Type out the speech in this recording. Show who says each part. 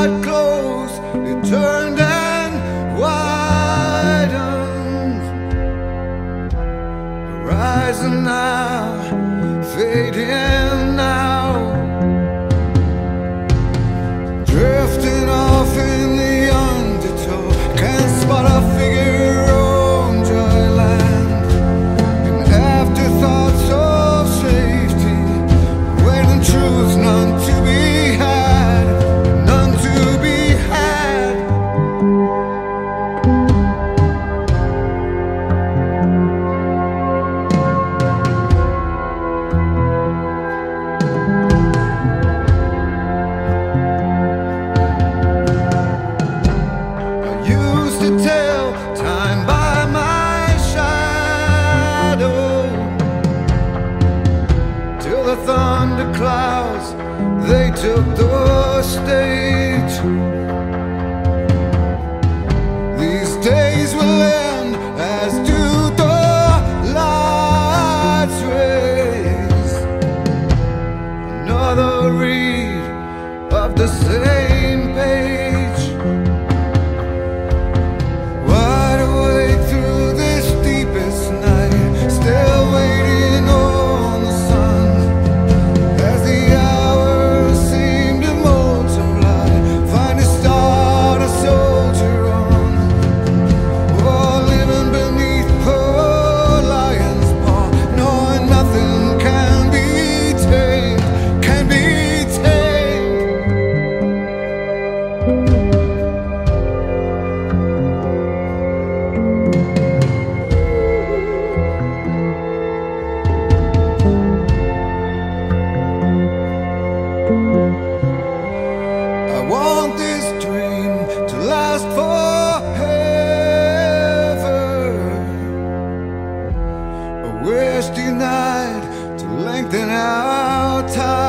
Speaker 1: got close, it turned and widened. Rising now, fading now, drifting off in the undertow. Can't spot a figure on dry land. And afterthoughts of safety, waiting truth, none to be had, none to be had. Used to tell time by my shadow, till the thunderclouds, they took the stage. These days will end, as do the light's rays. Another read of the same page. Wide awake through this deepest night, still waiting on the sun. As the hours seem to multiply, find a star to soldier on. Oh, living beneath poor lion's paw, knowing nothing can be tamed, can be tamed. I want this dream to last forever. A wish denied to lengthen our time.